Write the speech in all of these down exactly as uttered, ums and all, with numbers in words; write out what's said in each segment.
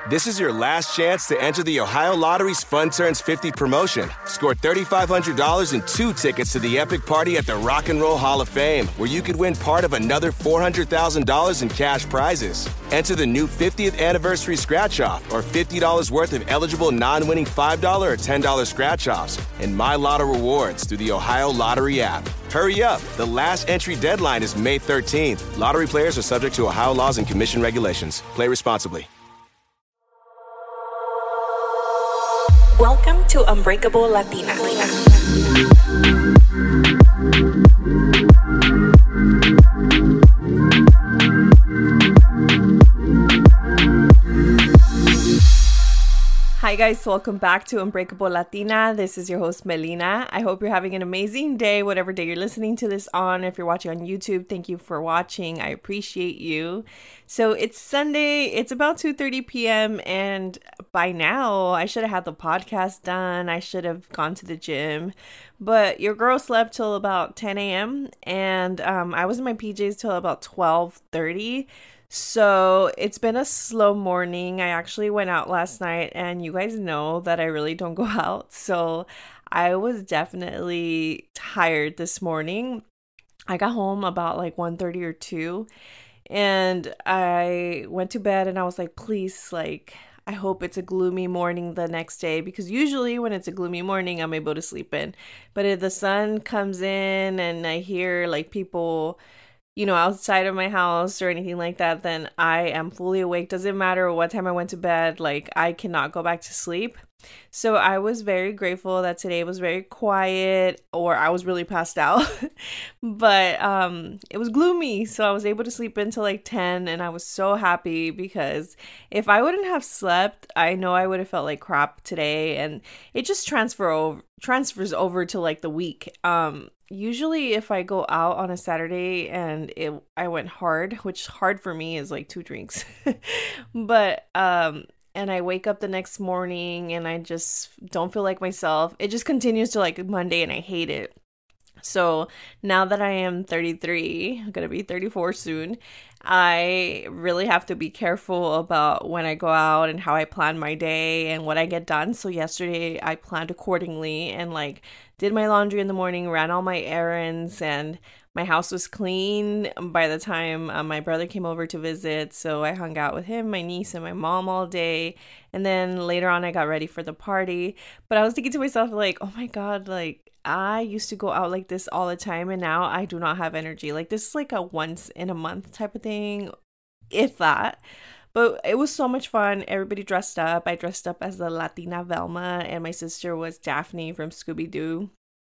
This is your last chance to enter the Ohio Lottery's Fun Turns fifty promotion. Score three thousand five hundred dollars and two tickets to the epic party at the Rock and Roll Hall of Fame, where you could win part of another four hundred thousand dollars in cash prizes. Enter the new fiftieth anniversary scratch-off or fifty dollars worth of eligible non-winning five dollars or ten dollars scratch-offs and My Lotto rewards through the Ohio Lottery app. Hurry up. The last entry deadline is May thirteenth. Lottery players are subject to Ohio laws and commission regulations. Play responsibly. Welcome to Unbreakable Latina. Hi guys, welcome back to Unbreakable Latina. This is your host Melina. I hope you're having an amazing day, whatever day you're listening to this on. If you're watching on YouTube, thank you for watching. I appreciate you. So it's Sunday, it's about two thirty p.m. and by now I should have had the podcast done. I should have gone to the gym, but your girl slept till about ten a.m. and um, I was in my P Js till about twelve thirty. So it's been a slow morning. I actually went out last night and you guys know that I really don't go out. So I was definitely tired this morning. I got home about like one thirty or two and I went to bed and I was like, please, like, I hope it's a gloomy morning the next day, because usually when it's a gloomy morning, I'm able to sleep in. But if the sun comes in and I hear like people, you know, outside of my house or anything like that, then I am fully awake. Doesn't matter what time I went to bed, like I cannot go back to sleep. So I was very grateful that today was very quiet, or I was really passed out. But um, it was gloomy, so I was able to sleep until like ten, and I was so happy because if I wouldn't have slept, I know I would have felt like crap today, and it just transfer over transfers over to like the week. Um, usually if I go out on a Saturday and it I went hard, which hard for me is like two drinks, but um. and I wake up the next morning and I just don't feel like myself. It just continues to like Monday and I hate it. So now that I am thirty-three, I'm going to be thirty-four soon, I really have to be careful about when I go out and how I plan my day and what I get done. So yesterday I planned accordingly and like did my laundry in the morning, ran all my errands, and my house was clean by the time uh, my brother came over to visit. So I hung out with him, my niece, and my mom all day. And then later on, I got ready for the party. But I was thinking to myself, like, oh my God, like, I used to go out like this all the time. And now I do not have energy. Like, this is like a once in a month type of thing, if that. But it was so much fun. Everybody dressed up. I dressed up as the Latina Velma, and my sister was Daphne from Scooby-Doo.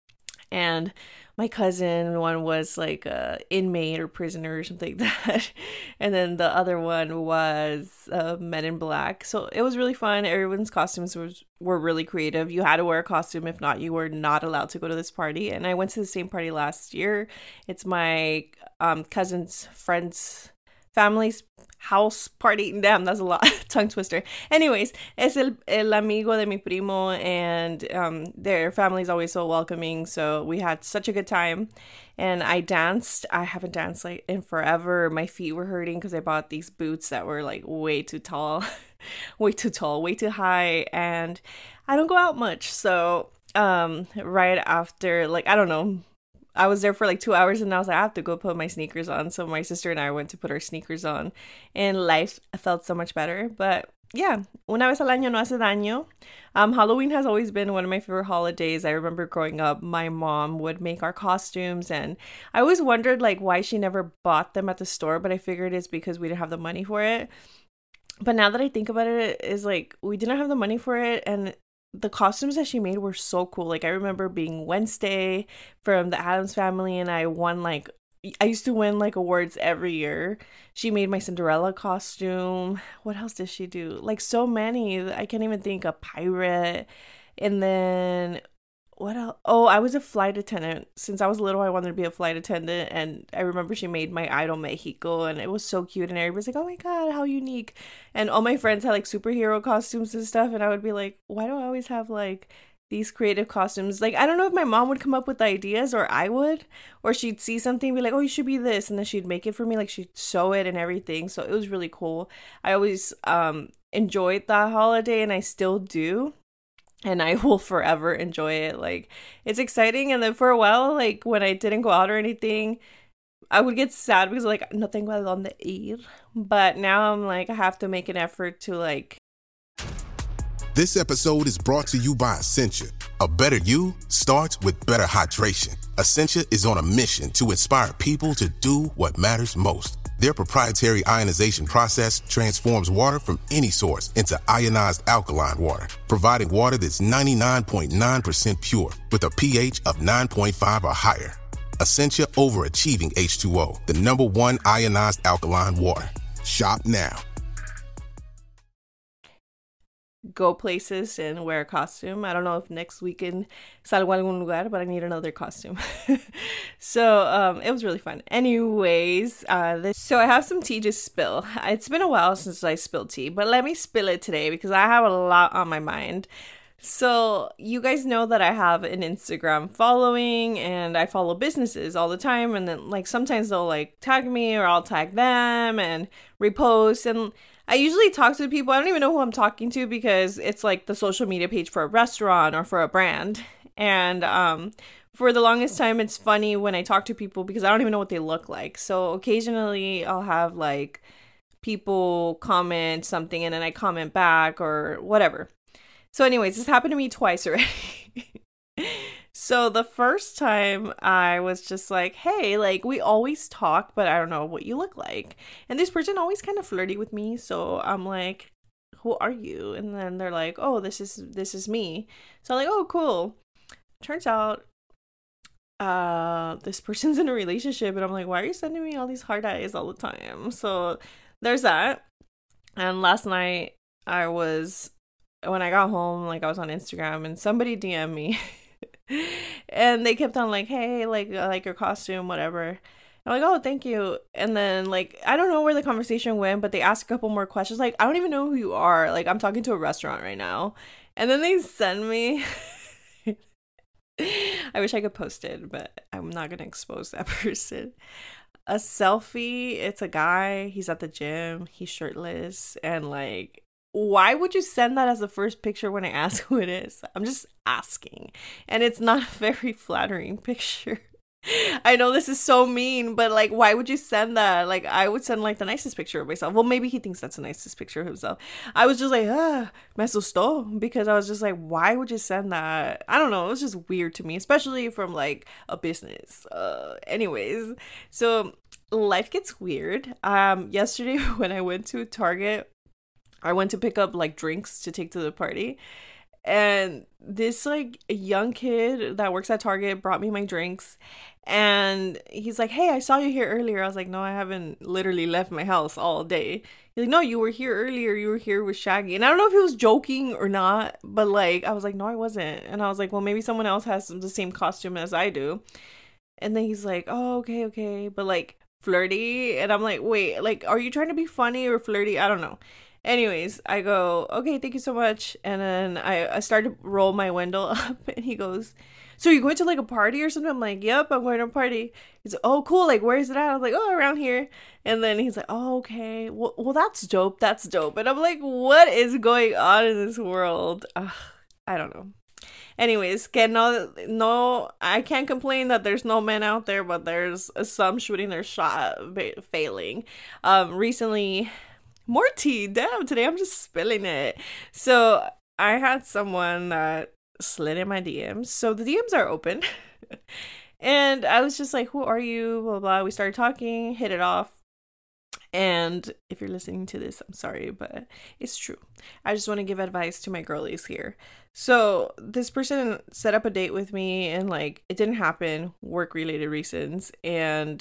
And my cousin, one was like a inmate or prisoner or something like that. And then the other one was uh, Men in Black. So it was really fun. Everyone's costumes was, were really creative. You had to wear a costume. If not, you were not allowed to go to this party. And I went to the same party last year. It's my um, cousin's friend's family's house party. Damn, that's a lot. Tongue twister. Anyways, es el, el amigo de mi primo, and um, their family is always so welcoming. So we had such a good time, and I danced. I haven't danced like in forever. My feet were hurting because I bought these boots that were like way too tall, way too tall, way too high, and I don't go out much. So um, right after, like, I don't know, I was there for like two hours and I was like, I have to go put my sneakers on. So my sister and I went to put our sneakers on and life felt so much better. But yeah, una vez al año no hace daño. Um, Halloween has always been one of my favorite holidays. I remember growing up, my mom would make our costumes and I always wondered like why she never bought them at the store, but I figured it's because we didn't have the money for it. But now that I think about it, is like we didn't have the money for it, and the costumes that she made were so cool. Like I remember being Wednesday from the Addams Family, and I won like I used to win like awards every year. She made my Cinderella costume. What else did she do? Like so many. I can't even think. A pirate. And then what else? Oh, I was a flight attendant. Since I was little, I wanted to be a flight attendant. And I remember she made my idol Mexico, and it was so cute. And everybody's like, oh my God, how unique. And all my friends had like superhero costumes and stuff. And I would be like, why do I always have like these creative costumes? Like, I don't know if my mom would come up with ideas or I would, or she'd see something and be like, oh, you should be this. And then she'd make it for me. Like she'd sew it and everything. So it was really cool. I always um enjoyed that holiday, and I still do. And I will forever enjoy it. Like, it's exciting. And then for a while, like, when I didn't go out or anything, I would get sad because, like, no tengo a donde ir. But now I'm like, I have to make an effort to, like... This episode is brought to you by Essentia. A better you starts with better hydration. Essentia is on a mission to inspire people to do what matters most. Their proprietary ionization process transforms water from any source into ionized alkaline water, providing water that's ninety-nine point nine percent pure with a pH of nine point five or higher. Essentia Overachieving H two O, the number one ionized alkaline water. Shop now. Go places and wear a costume. I don't know if next weekend salgo a algún lugar, but I need another costume. So um, it was really fun. Anyways, uh, this, so I have some tea to spill. It's been a while since I spilled tea, but let me spill it today because I have a lot on my mind. So you guys know that I have an Instagram following and I follow businesses all the time. And then like sometimes they'll like tag me or I'll tag them and repost. And I usually talk to people. I don't even know who I'm talking to because it's like the social media page for a restaurant or for a brand. And um, for the longest time, it's funny when I talk to people because I don't even know what they look like. So occasionally I'll have like people comment something and then I comment back or whatever. So anyways, this happened to me twice already. So the first time I was just like, hey, like we always talk, but I don't know what you look like. And this person always kind of flirty with me. So I'm like, who are you? And then they're like, oh, this is this is me. So I'm like, oh, cool. Turns out uh, this person's in a relationship. And I'm like, why are you sending me all these hard eyes all the time? So there's that. And last night I was, when I got home, like I was on Instagram and somebody D M'd me. And they kept on like, hey, like I like your costume, whatever. I'm like, oh, thank you. And then like I don't know where the conversation went, but they asked a couple more questions. Like, I don't even know who you are. Like, I'm talking to a restaurant right now. And then they send me I wish I could post it, but I'm not gonna expose that person. A selfie. It's a guy. He's at the gym. He's shirtless. And like, why would you send that as the first picture when I ask who it is? I'm just asking. And it's not a very flattering picture. I know this is so mean, but like, why would you send that? Like, I would send like the nicest picture of myself. Well, maybe he thinks that's the nicest picture of himself. I was just like, ah, me asustó, because I was just like, why would you send that? I don't know. It was just weird to me, especially from like a business. Uh, anyways, so life gets weird. Um, yesterday when I went to Target, I went to pick up like drinks to take to the party. And this like young kid that works at Target brought me my drinks. And he's like, hey, I saw you here earlier. I was like, no, I haven't literally left my house all day. He's like, no, you were here earlier. You were here with Shaggy. And I don't know if he was joking or not. But like, I was like, no, I wasn't. And I was like, well, maybe someone else has the same costume as I do. And then he's like, oh, okay, okay. But like flirty. And I'm like, wait, like, are you trying to be funny or flirty? I don't know. Anyways, I go, okay, thank you so much. And then I, I start to roll my window up and he goes, so you're going to like a party or something? I'm like, yep, I'm going to a party. He's like, oh, cool. Like, where is it at? I was like, oh, around here. And then he's like, oh, okay. Well, well, that's dope. That's dope. And I'm like, what is going on in this world? Ugh, I don't know. Anyways, que no, no, I can't complain that there's no men out there, but there's some shooting their shot failing. Um, recently... More tea. Damn, today I'm just spilling it. So I had someone that slid in my D Ms. So the D Ms are open. And I was just like, who are you? Blah, blah. We started talking, hit it off. And if you're listening to this, I'm sorry, but it's true. I just want to give advice to my girlies here. So this person set up a date with me and like it didn't happen, work related reasons. And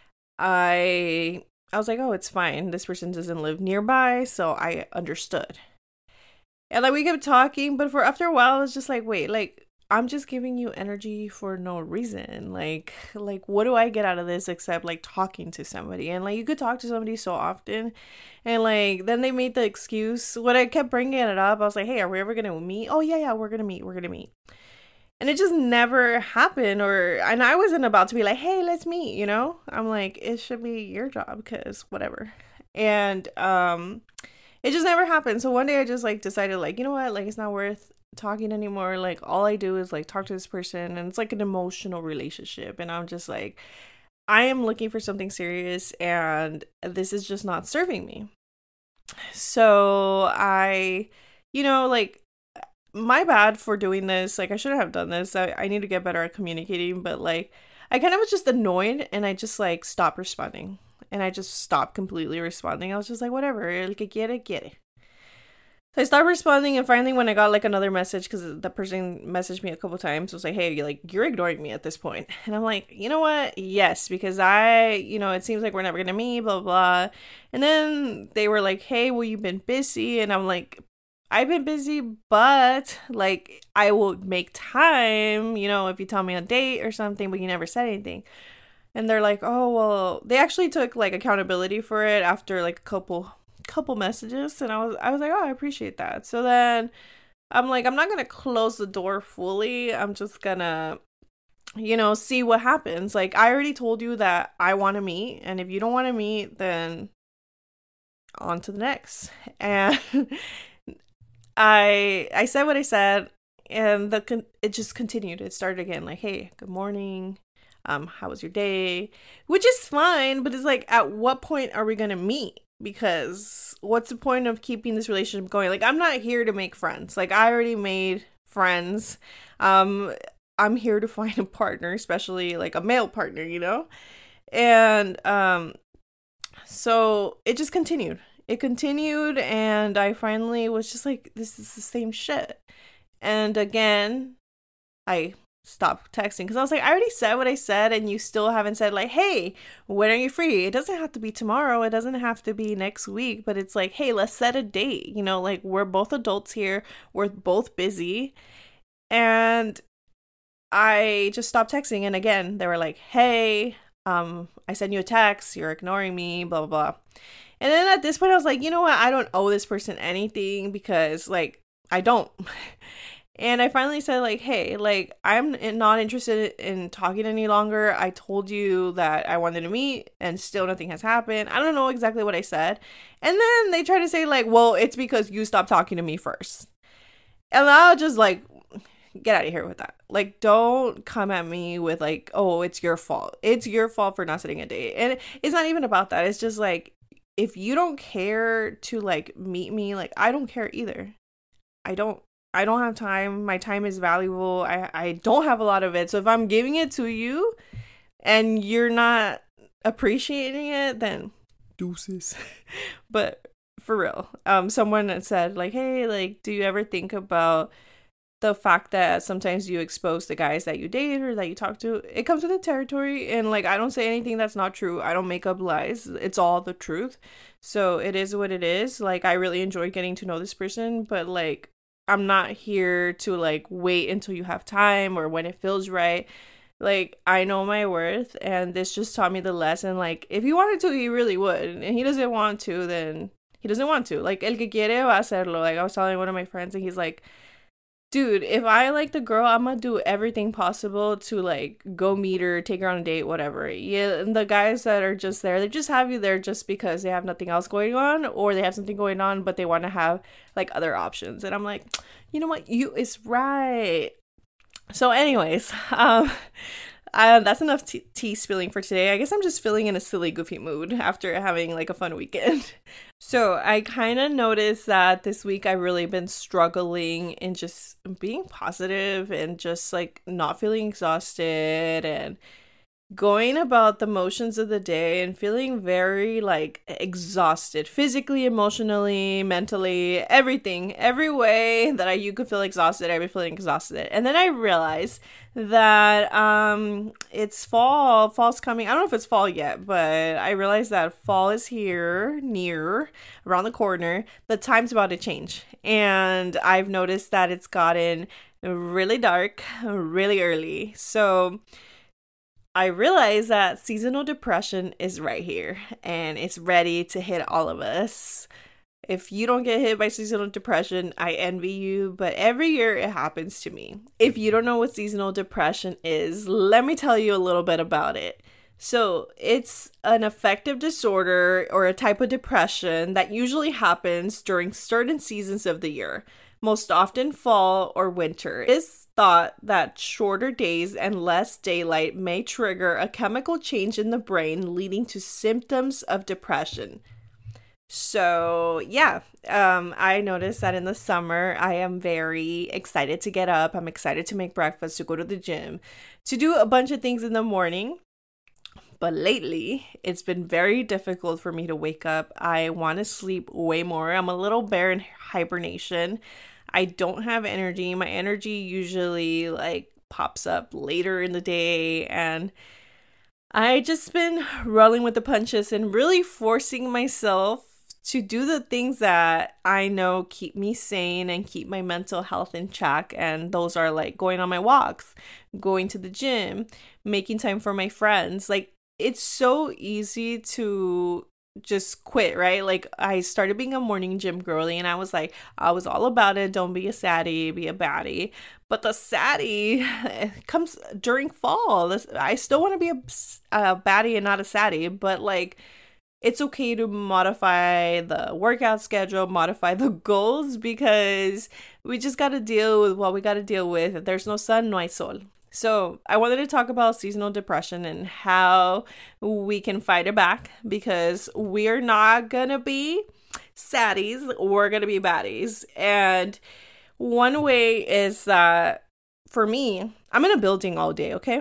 I... I was like, oh, it's fine. This person doesn't live nearby, so I understood. And like we kept talking, but for after a while, I was just like, wait, like I'm just giving you energy for no reason. Like, like what do I get out of this except like talking to somebody? And like you could talk to somebody so often, and like then they made the excuse. When I kept bringing it up, I was like, hey, are we ever gonna meet? Oh yeah, yeah, we're gonna meet. We're gonna meet. And it just never happened, or, and I wasn't about to be like, hey, let's meet, you know? I'm like, it should be your job, because whatever. And um, it it just never happened. So one day I just like decided like, you know what, like it's not worth talking anymore. Like all I do is like talk to this person, and it's like an emotional relationship, and I'm just like, I am looking for something serious, and this is just not serving me. So I, you know, like, my bad for doing this. Like, I shouldn't have done this. I, I need to get better at communicating, but like, I kind of was just annoyed, and I just like stopped responding, and I just stopped completely responding. I was just like, whatever, el que quiere, quiere. So I started responding, and finally when I got like another message, because the person messaged me a couple times, was like, hey, you're like, you're ignoring me at this point. And I'm like, you know what? Yes, because I, you know, it seems like we're never gonna meet, blah, blah, blah. And then they were like, hey, well, you've been busy. And I'm like, I've been busy, but like, I will make time, you know, if you tell me a date or something, but you never said anything. And they're like, oh, well, they actually took like accountability for it after like a couple couple messages, and I was I was like, oh, I appreciate that. So then I'm like, I'm not gonna close the door fully. I'm just gonna, you know, see what happens. Like, I already told you that I want to meet, and if you don't want to meet, then on to the next. And I I said what I said, and the con- it just continued. It started again, like, hey, good morning. Um, how was your day? Which is fine, but it's like, at what point are we gonna meet? Because what's the point of keeping this relationship going? Like, I'm not here to make friends. Like, I already made friends. Um, I'm here to find a partner, especially like a male partner, you know? And um, so it just continued. It continued, and I finally was just like, this is the same shit. And again, I stop texting, because I was like, I already said what I said, and you still haven't said like, hey, when are you free? It doesn't have to be tomorrow, it doesn't have to be next week, but it's like, hey, let's set a date, you know, like, we're both adults here, we're both busy. And I just stopped texting, and again, they were like, hey, um I sent you a text, you're ignoring me, blah blah blah. And then at this point I was like, you know what, I don't owe this person anything, because like, I don't. And I finally said, like, hey, like, I'm not interested in talking any longer. I told you that I wanted to meet, and still nothing has happened. I don't know exactly what I said. And then they try to say, like, well, it's because you stopped talking to me first. And I'll just, like, get out of here with that. Like, don't come at me with, like, oh, it's your fault. It's your fault for not setting a date. And it's not even about that. It's just, like, if you don't care to, like, meet me, like, I don't care either. I don't. I don't have time. My time is valuable. I, I don't have a lot of it. So if I'm giving it to you and you're not appreciating it, then deuces. But for real, um, someone said like, hey, like, do you ever think about the fact that sometimes you expose the guys that you date or that you talk to? It comes with the territory. And like, I don't say anything that's not true. I don't make up lies. It's all the truth. So it is what it is. Like, I really enjoy getting to know this person, but like, I'm not here to like wait until you have time or when it feels right. Like, I know my worth, and this just taught me the lesson. Like, if he wanted to, he really would. And he doesn't want to, then he doesn't want to. Like, el que quiere va a hacerlo. Like, I was telling one of my friends, and he's like, dude, if I like the girl, I'm gonna do everything possible to like go meet her, take her on a date, whatever. Yeah, and the guys that are just there, they just have you there just because they have nothing else going on, or they have something going on, but they want to have like other options. And I'm like, you know what, you is right. So anyways, um uh, that's enough t- tea spilling for today. I guess I'm just feeling in a silly, goofy mood after having like a fun weekend. So I kind of noticed that this week I've really been struggling in just being positive and just like not feeling exhausted and going about the motions of the day and feeling very like exhausted physically, emotionally, mentally, everything, every way that I you could feel exhausted, I've been feeling exhausted. And then I realized that um it's fall fall's coming. I don't know if it's fall yet, but I realized that fall is here, near, around the corner. The time's about to change, and I've noticed that it's gotten really dark really early. So I realize that seasonal depression is right here, and it's ready to hit all of us. If you don't get hit by seasonal depression, I envy you, but every year it happens to me. If you don't know what seasonal depression is, let me tell you a little bit about it. So it's an affective disorder or a type of depression that usually happens during certain seasons of the year, most often fall or winter. It is thought that shorter days and less daylight may trigger a chemical change in the brain, leading to symptoms of depression. So yeah, um, I noticed that in the summer, I am very excited to get up. I'm excited to make breakfast, to go to the gym, to do a bunch of things in the morning. But lately, it's been very difficult for me to wake up. I want to sleep way more. I'm a little bear in hibernation. I don't have energy. My energy usually like pops up later in the day, and I just been rolling with the punches and really forcing myself to do the things that I know keep me sane and keep my mental health in check. And those are like going on my walks, going to the gym, making time for my friends. Like, it's so easy to just quit, right? Like, I started being a morning gym girly, and I was like, I was all about it. Don't be a saddie, be a baddie. But the saddie comes during fall. This, I still want to be a, a baddie and not a saddie, but like, it's okay to modify the workout schedule, modify the goals, because we just got to deal with what we got to deal with. If there's no sun, no hay sol. So I wanted to talk about seasonal depression and how we can fight it back, because we're not going to be saddies. We're going to be baddies. And one way is that for me, I'm in a building all day, okay?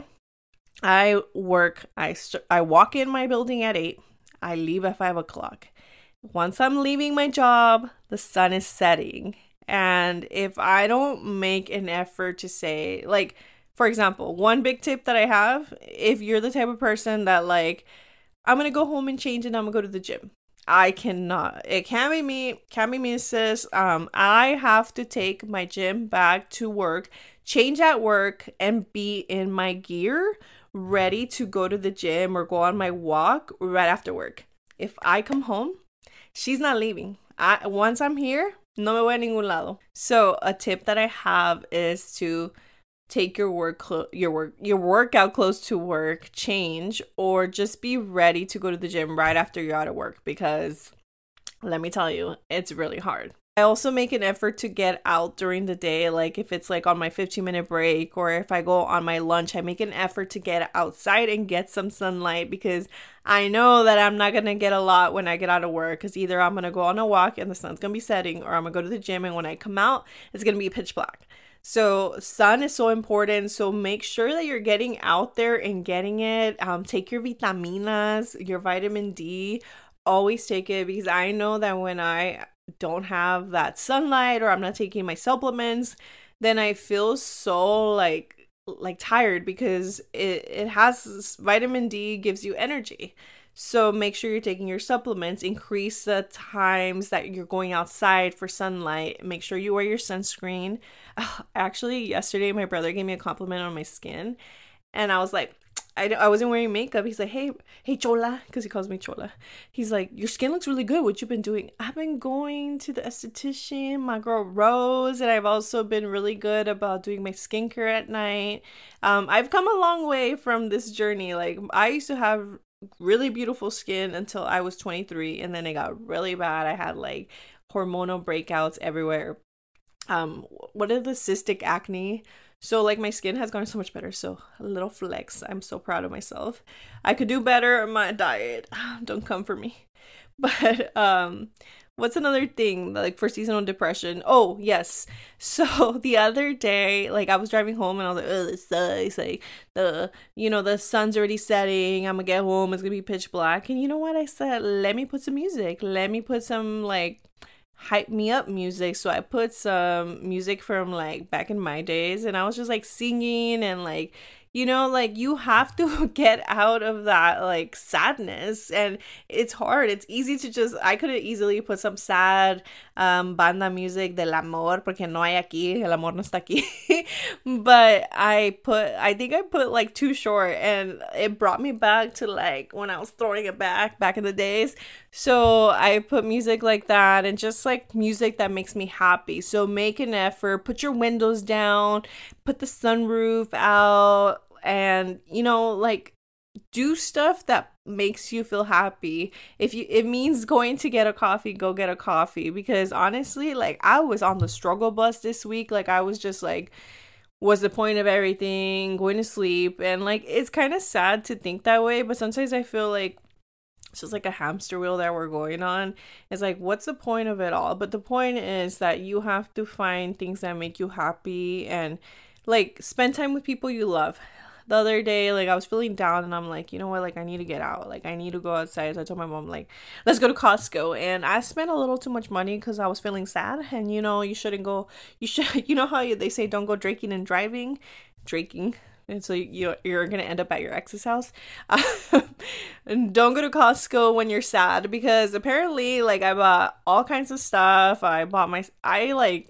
I work, I, st- I walk in my building at eight. I leave at five o'clock. Once I'm leaving my job, the sun is setting. And if I don't make an effort to say, like, for example, one big tip that I have, if you're the type of person that like, I'm going to go home and change and I'm going to go to the gym. I cannot. It can't be me. Can't be me, sis. Um, I have to take my gym bag to work, change at work, and be in my gear, ready to go to the gym or go on my walk right after work. If I come home, she's not leaving. I once I'm here, no me voy a ningún lado. So a tip that I have is to take your work clo- your work your workout close to work, change, or just be ready to go to the gym right after you're out of work, because let me tell you, it's really hard. I also make an effort to get out during the day. Like if it's like on my fifteen minute break, or if I go on my lunch, I make an effort to get outside and get some sunlight, because I know that I'm not going to get a lot when I get out of work, because either I'm going to go on a walk and the sun's going to be setting, or I'm going to go to the gym and when I come out, it's going to be pitch black. So sun is so important. So make sure that you're getting out there and getting it. Um, take your vitaminas, your vitamin D. Always take it, because I know that when I don't have that sunlight or I'm not taking my supplements, then I feel so like like tired, because it, it has vitamin D gives you energy. So make sure you're taking your supplements, increase the times that you're going outside for sunlight, make sure you wear your sunscreen. Actually, yesterday my brother gave me a compliment on my skin, and I was like, I, I wasn't wearing makeup. He's like, hey, hey, Chola, because he calls me Chola. He's like, your skin looks really good. What you been doing? I've been going to the esthetician, my girl Rose, and I've also been really good about doing my skincare at night. Um, I've come a long way from this journey. Like, I used to have really beautiful skin until I was twenty-three, and then it got really bad. I had like hormonal breakouts everywhere. Um, what are the cystic acne? So like my skin has gotten so much better. So a little flex. I'm so proud of myself. I could do better on my diet. Don't come for me. But um, what's another thing like for seasonal depression? Oh, yes. So the other day, like I was driving home and I was like, oh, this sucks. Like the, you know, the sun's already setting. I'm gonna get home. It's gonna be pitch black. And you know what I said? Let me put some music. Let me put some like hype me up music. So I put some music from like back in my days, and I was just like singing and like, you know, like you have to get out of that like sadness, and it's hard. It's easy to just, I could have easily put some sad um banda music del amor, porque no hay aquí, el amor no está aquí. But I put, I think I put like Too Short, and it brought me back to like when I was throwing it back back in the days. So I put music like that, and just like music that makes me happy. So make an effort, put your windows down, put the sunroof out, and you know, like do stuff that makes you feel happy. If you it means going to get a coffee, go get a coffee. Because honestly, like, I was on the struggle bus this week. Like, I was just like, what's the point of everything? Going to sleep. And like, it's kind of sad to think that way, but sometimes I feel like it's just like a hamster wheel that we're going on. It's like, what's the point of it all? But the point is that you have to find things that make you happy and like spend time with people you love. The other day, like, I was feeling down and I'm like, you know what, like, I need to get out. Like, I need to go outside. So I told my mom, like, let's go to Costco. And I spent a little too much money because I was feeling sad. And, you know, you shouldn't go, you should, you know how you, they say don't go drinking and driving? Drinking. And so you, you're going to end up at your ex's house. And don't go to Costco when you're sad, because apparently, like, I bought all kinds of stuff. I bought my, I, like,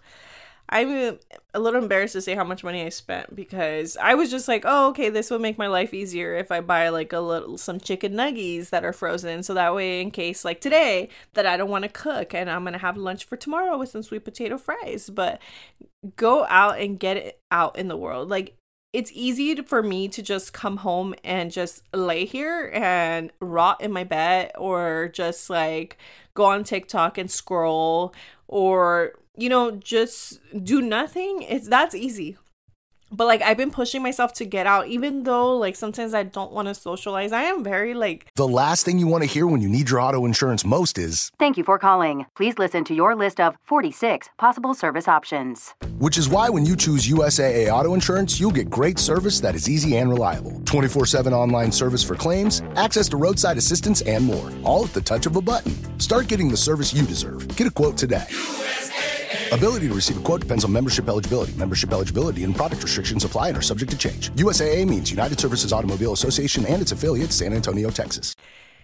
I'm a little embarrassed to say how much money I spent, because I was just like, oh, okay, this will make my life easier if I buy like a little, some chicken nuggets that are frozen. So that way, in case like today that I don't want to cook and I'm going to have lunch for tomorrow with some sweet potato fries. But go out and get it out in the world. Like, it's easy to, for me to just come home and just lay here and rot in my bed, or just like go on TikTok and scroll, or, you know, just do nothing. It's that's easy. But like, I've been pushing myself to get out, even though like sometimes I don't want to socialize. I am very like, the last thing you want to hear when you need your auto insurance most is, "Thank you for calling. Please listen to your list of forty-six possible service options." Which is why when you choose U S A A Auto Insurance, you'll get great service that is easy and reliable. twenty-four seven online service for claims, access to roadside assistance, and more. All at the touch of a button. Start getting the service you deserve. Get a quote today. Ability to receive a quote depends on membership eligibility. Membership eligibility and product restrictions apply and are subject to change. U S A A means United Services Automobile Association and its affiliates, San Antonio, Texas.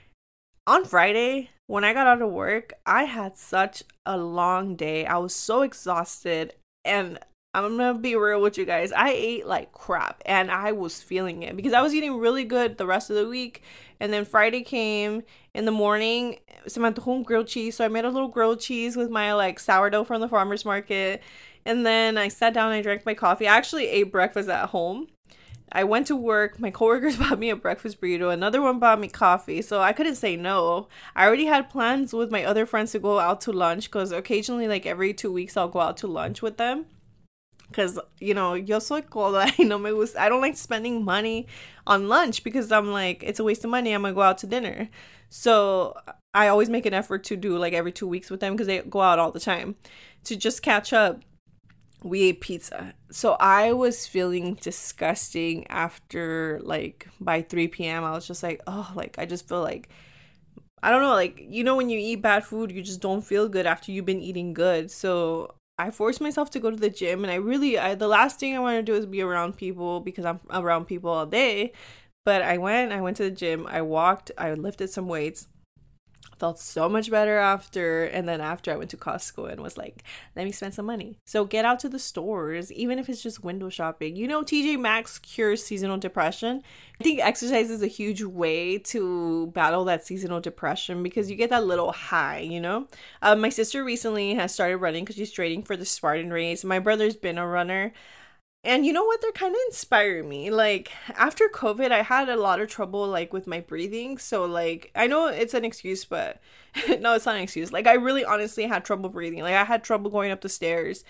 On Friday, when I got out of work, I had such a long day. I was so exhausted, and I'm gonna be real with you guys. I ate like crap, and I was feeling it because I was eating really good the rest of the week. And then Friday came in the morning, se me antojó un grilled cheese. So I made a little grilled cheese with my like sourdough from the farmer's market. And then I sat down and I drank my coffee. I actually ate breakfast at home. I went to work. My coworkers bought me a breakfast burrito. Another one bought me coffee. So I couldn't say no. I already had plans with my other friends to go out to lunch, because occasionally, like every two weeks, I'll go out to lunch with them. Because, you know, yo soy coda, y no me gusta. I don't like spending money on lunch, because I'm like, it's a waste of money. I'm going to go out to dinner. So I always make an effort to do like every two weeks with them, because they go out all the time. To just catch up, we ate pizza. So I was feeling disgusting after like by three p.m. I was just like, oh, like I just feel like, I don't know, like, you know, when you eat bad food, you just don't feel good after you've been eating good. So I forced myself to go to the gym, and I really, I, the last thing I want to do is be around people, because I'm around people all day. But I went, I went to the gym, I walked, I lifted some weights, felt so much better after. And then after, I went to Costco and was like, let me spend some money. So get out to the stores, even if it's just window shopping. You know, T J Maxx cures seasonal depression. I think exercise is a huge way to battle that seasonal depression, because you get that little high, you know. Um, my sister recently has started running because she's training for the Spartan race. My brother's been a runner. And you know what? They're kind of inspiring me. Like, after COVID, I had a lot of trouble, like, with my breathing. So, like, I know it's an excuse, but no, it's not an excuse. Like, I really honestly had trouble breathing. Like, I had trouble going up the stairs.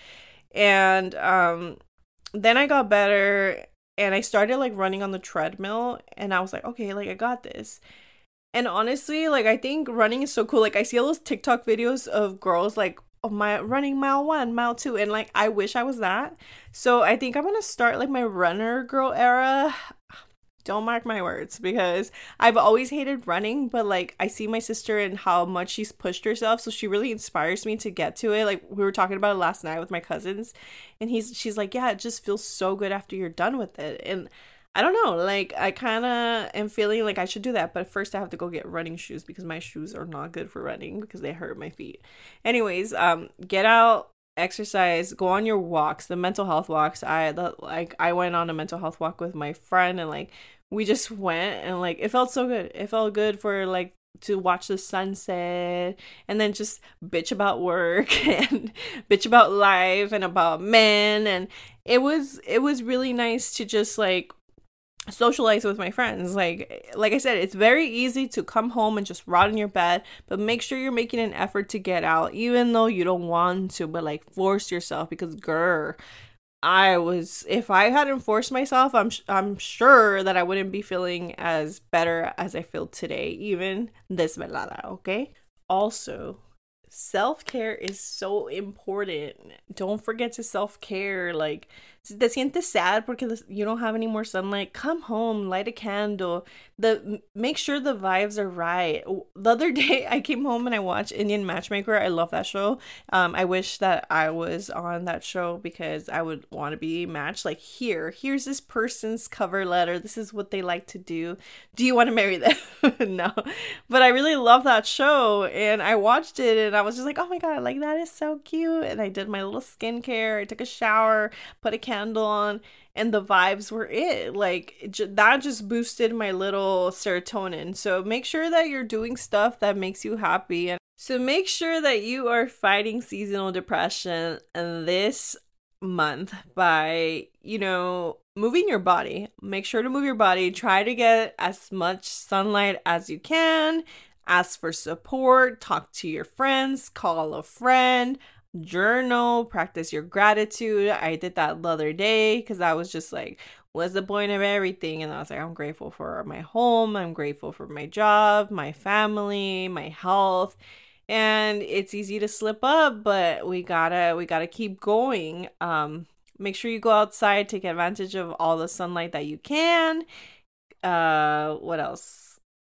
And um, then I got better, and I started, like, running on the treadmill. And I was like, okay, like, I got this. And honestly, like, I think running is so cool. Like, I see all those TikTok videos of girls, like, oh, my running mile one, mile two, and like I wish I was that. So I think I'm gonna start like my runner girl era. Don't mark my words, because I've always hated running, but like I see my sister and how much she's pushed herself, so she really inspires me to get to it. Like, we were talking about it last night with my cousins, and he's she's like, yeah, it just feels so good after you're done with it. And I don't know, like, I kind of am feeling like I should do that, but first I have to go get running shoes, because my shoes are not good for running because they hurt my feet. Anyways, um, get out, exercise, go on your walks, the mental health walks. I the, like I went on a mental health walk with my friend, and like we just went, and like it felt so good. It felt good for like to watch the sunset, and then just bitch about work and bitch about life and about men, and it was it was really nice to just like socialize with my friends. Like like I said, it's very easy to come home and just rot in your bed, but make sure you're making an effort to get out, even though you don't want to, but like force yourself, because grr, I was, if I hadn't forced myself, I'm I'm sure that I wouldn't be feeling as better as I feel today, even desvelada, okay? Also, self-care is so important. Don't forget to self-care. Like, si te sientes sad because you don't have any more sunlight, come home, light a candle. The make sure the vibes are right. The other day I came home and I watched Indian Matchmaker. I love that show. Um, I wish that I was on that show because I would want to be matched. Like, here, here's this person's cover letter. This is what they like to do. Do you want to marry them? No, but I really love that show, and I watched it, and I was just like, oh my god, like that is so cute. And I did my little skincare. I took a shower, put a candle on, and the vibes were it. Like it ju- that just boosted my little serotonin. So make sure that you're doing stuff that makes you happy. And so make sure that you are fighting seasonal depression this month by, you know, moving your body. Make sure to move your body. Try to get as much sunlight as you can. Ask for support. Talk to your friends. Call a friend. Journal. Practice your gratitude. I did that the other day because I was just like, what's the point of everything? And I was like, I'm grateful for my home. I'm grateful for my job, my family, my health. And it's easy to slip up, but we gotta we gotta keep going. Um, make sure you go outside, take advantage of all the sunlight that you can. Uh, what else?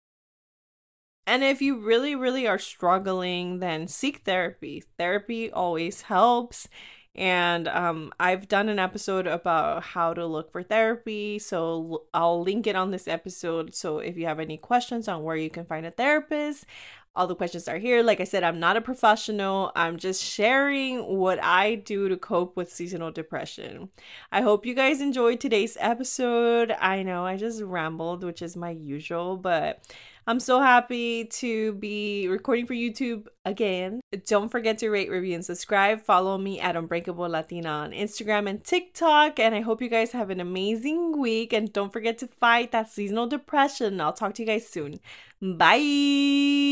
And if you really, really are struggling, then seek therapy. Therapy always helps. And um, I've done an episode about how to look for therapy, so I'll link it on this episode. So if you have any questions on where you can find a therapist, all the questions are here. Like I said, I'm not a professional. I'm just sharing what I do to cope with seasonal depression. I hope you guys enjoyed today's episode. I know I just rambled, which is my usual, but I'm so happy to be recording for YouTube again. Don't forget to rate, review, and subscribe. Follow me at Unbreakable Latina on Instagram and TikTok. And I hope you guys have an amazing week. And don't forget to fight that seasonal depression. I'll talk to you guys soon. Bye.